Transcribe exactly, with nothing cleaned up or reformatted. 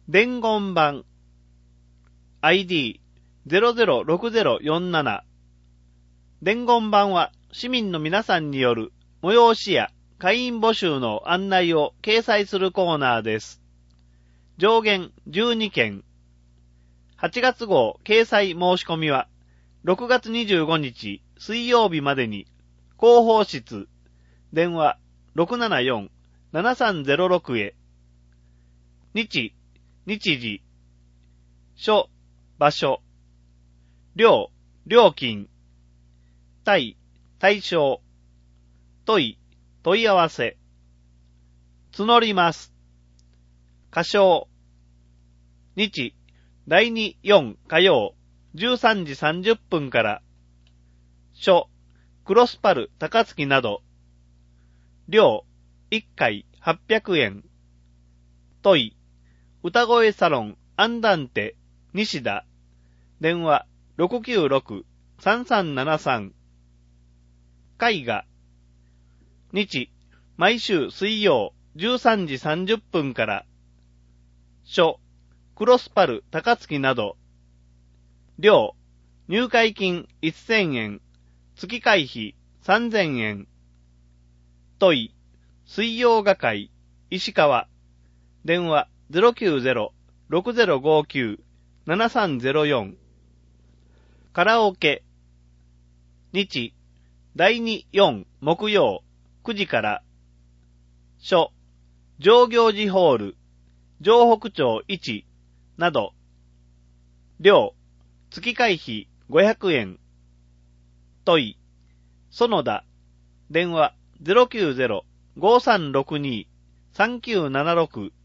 伝言板 アイディーゼロゼロろくゼロよんなな 伝言板は市民の皆さんによる催しや会員募集の案内を掲載するコーナーです。上限じゅうにけん。はちがつ号掲載申し込みはろくがつにじゅうごにち水曜日までに広報室電話 ろくななよんななさんゼロろく へ。日、日時、所、場所、料、料金、対、対象、問い、問い合わせ、募ります。歌唱、日、だいに、よん火曜、じゅうさんじさんじゅっぷんから、所、クロスパル高槻など、料、いっかいはっぴゃくえん、問い、歌声サロンアンダンテ西田電話 ろくきゅうろくさんさんななさん 絵画日毎週水曜じゅうさんじさんじゅっぷんから書クロスパル高槻など料入会金せんえん月会費さんぜんえん問い水曜画会石川電話ゼロきゅうゼロ ろくゼロごきゅう ななさんゼロよん カラオケ日だいに、よん木曜くじから所上行寺ホール城北町いちなど料月会費ごひゃくえん問い園田電話 ゼロきゅうゼロ ごさんろくに さんきゅうななろく